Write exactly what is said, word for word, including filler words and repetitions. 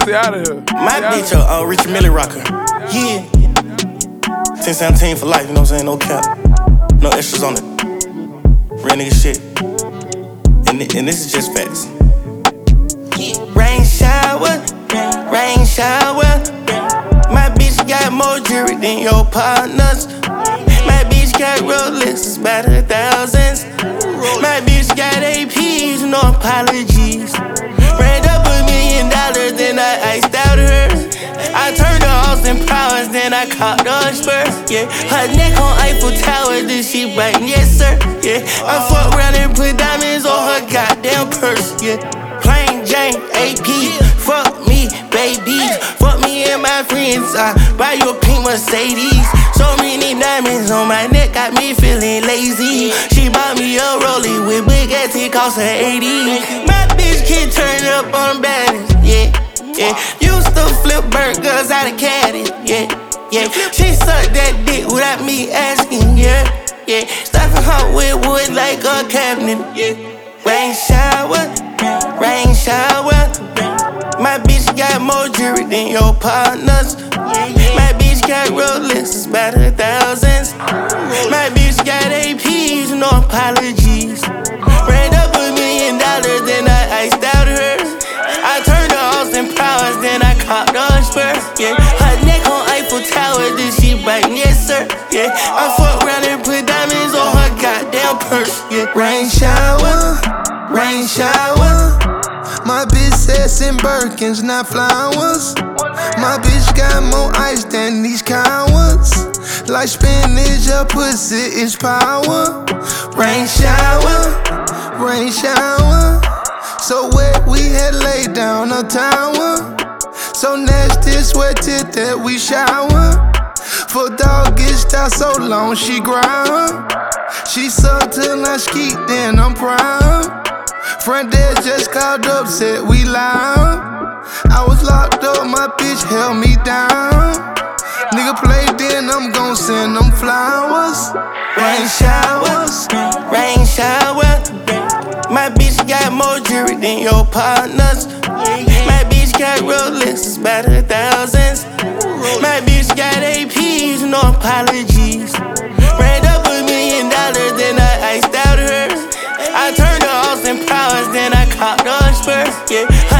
Stay out of here. My bitch a uh, Richard Mille rocker. Yeah. ten seventeen for life, you know what I'm saying? No cap. No extras on it. Real nigga shit. And, and this is just facts. Yeah. Rain shower, rain shower. My bitch got more jewelry than your partners. My bitch got Rolexes by the thousands. My bitch got A Ps, no apologies. Ran up a million dollars, then I iced out her. I turned to Austin Powers, then I caught the Spurs. Yeah, her neck on Eiffel Tower, then she biting, yes sir. Yeah, I fuck around and put diamonds on her goddamn purse. Yeah, plain Jane A P, fuck me, babies. Fuck me and my friends, I buy you a pink Mercedes. So many diamonds on my neck got me feeling lazy. She bought me a rollie with big ass, it cost her eighty. My bitch can turn up on baddies, yeah, yeah. Used to flip burgers out of caddies, yeah, yeah. She sucked that dick without me asking, yeah, yeah. Stuffing her with wood like a cabinet, yeah. Rain shower, rain shower. My bitch got more jewelry than your partners. My bitch got Rolexes by the thousands. My bitch got A Ps, no apologies. Ran up a million dollars, then I iced out her. I turned to Austin Powers, then I caught the Spurs. Yeah, her neck on Eiffel Tower, then she biting, yes sir. Yeah, I fuck around and put diamonds on her goddamn purse. Yeah, rain shower, rain shower. My bitch says in Birkins, not flowers. My bitch got more ice than these cowards. Like spinach, her pussy is power. Rain shower, rain shower. So wet we had laid down a tower. So nasty, sweated that we shower. For dog gets out so long, she ground. She sucked till I skeet, then I'm proud. Front desk just called up, said we loud. I was locked up, my bitch held me down. Nigga played, then I'm gon' send them flowers. Rain showers, rain shower. My bitch got more jewelry than your partners. My bitch got Rolexes by the thousands. My bitch got A Ps, no apologies. Ran up a million dollars, then I iced out her. I turned to Austin Powers, then I caught the Spurs. Yeah.